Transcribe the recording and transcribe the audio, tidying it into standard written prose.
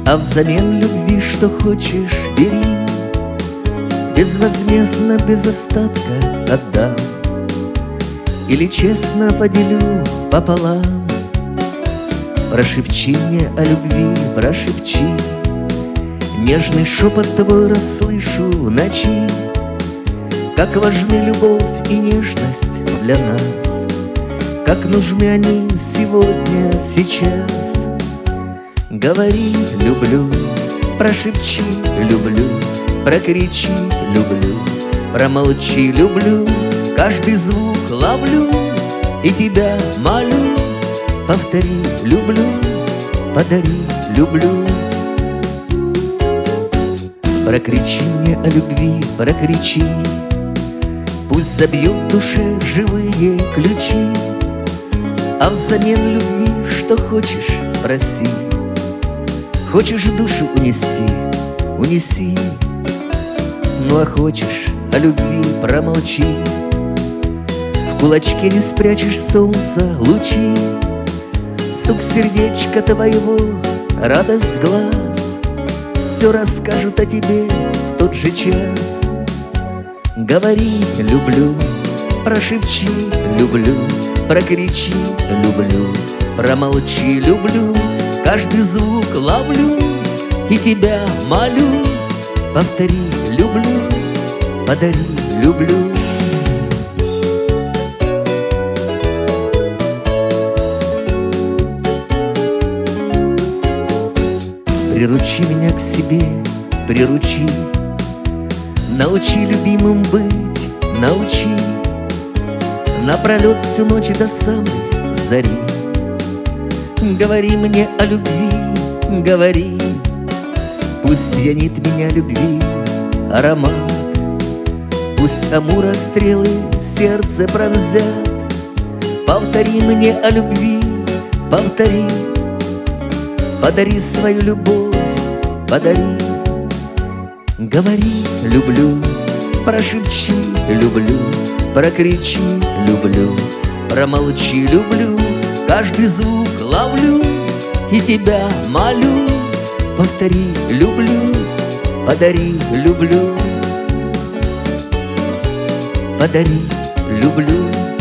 А взамен любви, что хочешь, бери. Безвозмездно, без остатка отдам, или честно поделю пополам. Прошепчи мне о любви, прошепчи, нежный шепот твой расслышу в ночи. Как важны любовь и нежность для нас, как нужны они сегодня, сейчас. Говори «люблю», прошепчи «люблю», прокричи «люблю», промолчи «люблю». Каждый звук ловлю и тебя молю. Повтори «люблю», подари «люблю». Прокричи мне о любви, прокричи, пусть забьет в душе живые ключи. А взамен любви, что хочешь, проси. Хочешь душу унести, унеси. Ну а хочешь о любви, промолчи. В кулачке не спрячешь солнца лучи. Стук сердечка твоего, радость глаз все расскажут о тебе в тот же час. Говори «люблю», прошепчи «люблю», прокричи «люблю», промолчи «люблю». Каждый звук ловлю и тебя молю. Повтори «люблю», подари «люблю». Приручи меня к себе, приручи, научи любимым быть, научи. Напролет всю ночь до самой зари. Говори мне о любви, говори. Пусть пьянит меня любви аромат, пусть амура стрелы сердце пронзят. Повтори мне о любви, повтори. Подари свою любовь, подари. Говори «люблю», прошепчи «люблю», прокричи «люблю», промолчи «люблю». Каждый звук ловлю и тебя молю. Повтори «люблю», подари «люблю», подари «люблю».